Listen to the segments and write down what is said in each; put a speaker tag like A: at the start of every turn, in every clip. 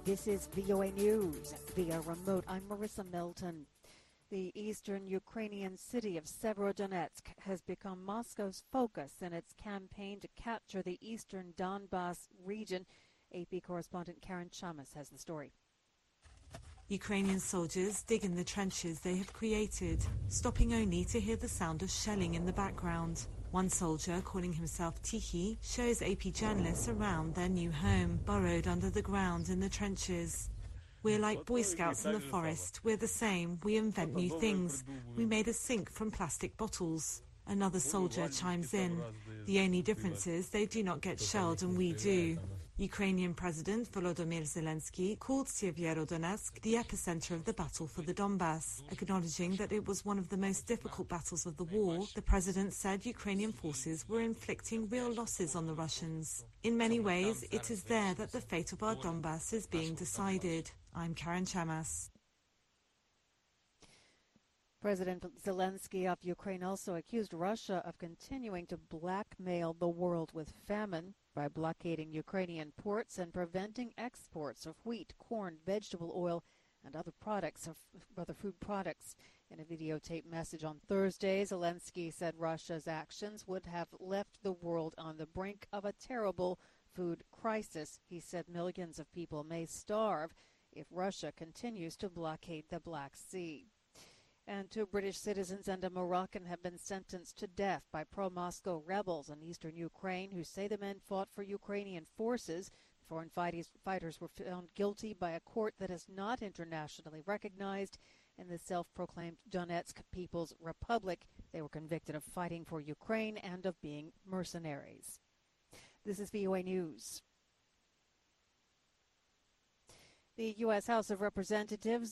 A: This is VOA News via remote. I'm Marissa Milton. The eastern Ukrainian city of Severodonetsk has become Moscow's focus in its campaign to capture the eastern Donbas region. AP correspondent Karen Chamas has the story.
B: Ukrainian soldiers dig in the trenches they have created, stopping only to hear the sound of shelling in the background. One soldier, calling himself Tihi, shows AP journalists around their new home, burrowed under the ground in the trenches. We're like Boy Scouts in the forest. We're the same. We invent new things. We made a sink from plastic bottles. Another soldier chimes in. The only difference is they do not get shelled and we do. Ukrainian President Volodymyr Zelensky called Severodonetsk the epicenter of the battle for the Donbas. Acknowledging that it was one of the most difficult battles of the war, the president said Ukrainian forces were inflicting real losses on the Russians. In many ways, it is there that the fate of our Donbas is being decided. I'm Karen Chamas.
A: President Zelensky of Ukraine also accused Russia of continuing to blackmail the world with famine by blockading Ukrainian ports and preventing exports of wheat, corn, vegetable oil, and other food products. In a videotaped message on Thursday, Zelensky said Russia's actions would have left the world on the brink of a terrible food crisis. He said millions of people may starve if Russia continues to blockade the Black Sea. And 2 British citizens and a Moroccan have been sentenced to death by pro-Moscow rebels in eastern Ukraine who say the men fought for Ukrainian forces. The foreign fighters were found guilty by a court that is not internationally recognized in the self-proclaimed Donetsk People's Republic. They were convicted of fighting for Ukraine and of being mercenaries. This is VOA News. The U.S. House of Representatives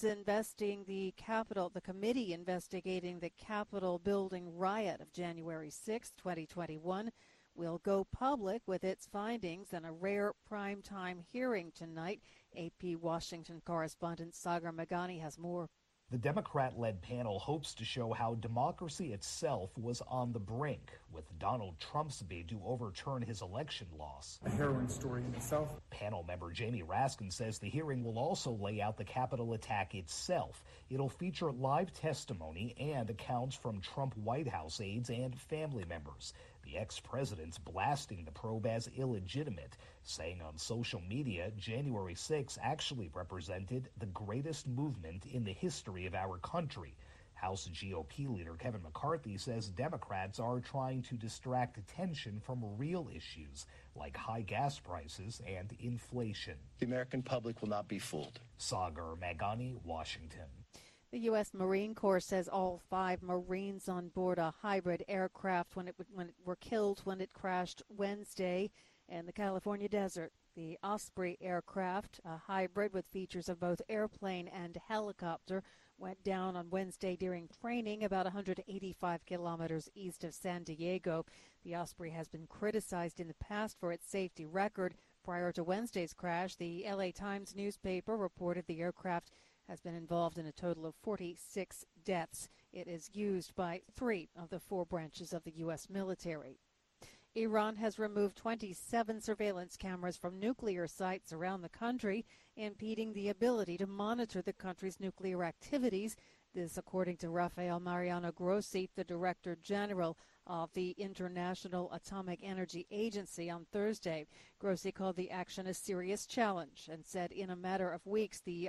A: the committee investigating the Capitol building riot of January 6, 2021, will go public with its findings in a rare primetime hearing tonight. AP Washington correspondent Sagar Meghani has more.
C: The Democrat-led panel hopes to show how democracy itself was on the brink with Donald Trump's bid to overturn his election loss.
D: A harrowing story in itself.
C: Panel member Jamie Raskin says the hearing will also lay out the Capitol attack itself. It'll feature live testimony and accounts from Trump White House aides and family members. The ex-president's blasting the probe as illegitimate, saying on social media January 6 actually represented the greatest movement in the history of our country. House GOP leader Kevin McCarthy says Democrats are trying to distract attention from real issues like high gas prices and inflation.
E: The American public will not be fooled.
C: Sagar Meghani, Washington.
A: The U.S. Marine Corps says all 5 Marines on board a hybrid aircraft were killed when it crashed Wednesday in the California desert. The Osprey aircraft, a hybrid with features of both airplane and helicopter, went down on Wednesday during training about 185 kilometers east of San Diego. The Osprey has been criticized in the past for its safety record. Prior to Wednesday's crash, the LA Times newspaper reported the aircraft has been involved in a total of 46 deaths. It is used by 3 of the 4 branches of the U.S. military. Iran has removed 27 surveillance cameras from nuclear sites around the country, impeding the ability to monitor the country's nuclear activities. This, according to Rafael Mariano Grossi, the Director General of the International Atomic Energy Agency, on Thursday. Grossi called the action a serious challenge and said in a matter of weeks the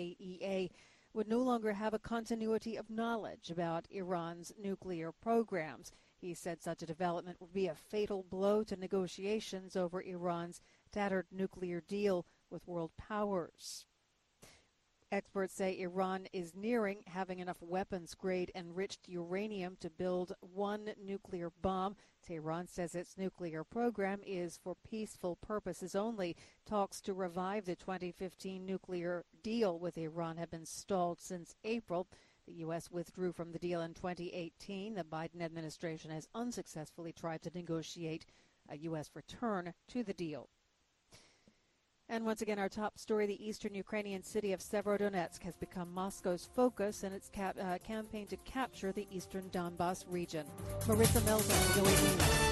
A: IAEA would no longer have a continuity of knowledge about Iran's nuclear programs. He said such a development would be a fatal blow to negotiations over Iran's tattered nuclear deal with world powers. Experts say Iran is nearing having enough weapons-grade enriched uranium to build 1 nuclear bomb. Tehran says its nuclear program is for peaceful purposes only. Talks to revive the 2015 nuclear deal with Iran have been stalled since April. The U.S. withdrew from the deal in 2018. The Biden administration has unsuccessfully tried to negotiate a U.S. return to the deal. And once again, our top story, the eastern Ukrainian city of Severodonetsk has become Moscow's focus in its campaign to capture the eastern Donbas region. Marissa Milton, VOA News.